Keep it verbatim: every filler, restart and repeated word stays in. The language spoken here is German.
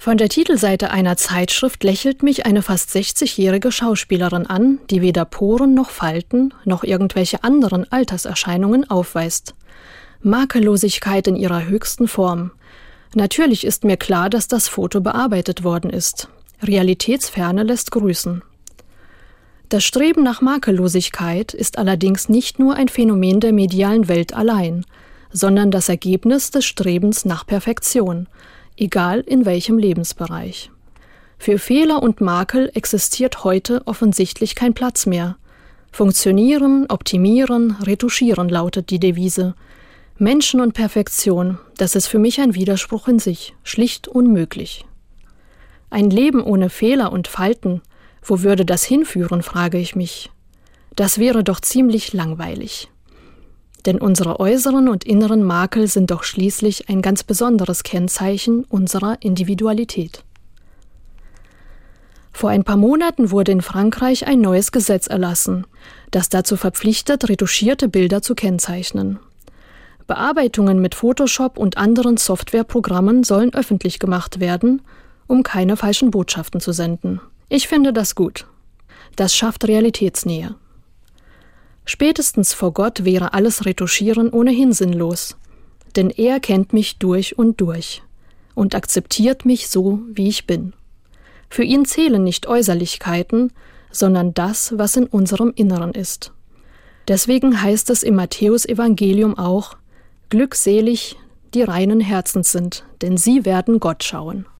Von der Titelseite einer Zeitschrift lächelt mich eine fast sechzigjährige Schauspielerin an, die weder Poren noch Falten noch irgendwelche anderen Alterserscheinungen aufweist. Makellosigkeit in ihrer höchsten Form. Natürlich ist mir klar, dass das Foto bearbeitet worden ist. Realitätsferne lässt grüßen. Das Streben nach Makellosigkeit ist allerdings nicht nur ein Phänomen der medialen Welt allein, sondern das Ergebnis des Strebens nach Perfektion, egal in welchem Lebensbereich. Für Fehler und Makel existiert heute offensichtlich kein Platz mehr. Funktionieren, optimieren, retuschieren lautet die Devise. Menschen und Perfektion, das ist für mich ein Widerspruch in sich, schlicht unmöglich. Ein Leben ohne Fehler und Falten, wo würde das hinführen, frage ich mich. Das wäre doch ziemlich langweilig. Denn unsere äußeren und inneren Makel sind doch schließlich ein ganz besonderes Kennzeichen unserer Individualität. Vor ein paar Monaten wurde in Frankreich ein neues Gesetz erlassen, das dazu verpflichtet, retuschierte Bilder zu kennzeichnen. Bearbeitungen mit Photoshop und anderen Softwareprogrammen sollen öffentlich gemacht werden, um keine falschen Botschaften zu senden. Ich finde das gut. Das schafft Realitätsnähe. Spätestens vor Gott wäre alles Retuschieren ohnehin sinnlos, denn er kennt mich durch und durch und akzeptiert mich so, wie ich bin. Für ihn zählen nicht Äußerlichkeiten, sondern das, was in unserem Inneren ist. Deswegen heißt es im Matthäus-Evangelium auch: Glückselig, die reinen Herzens sind, denn sie werden Gott schauen.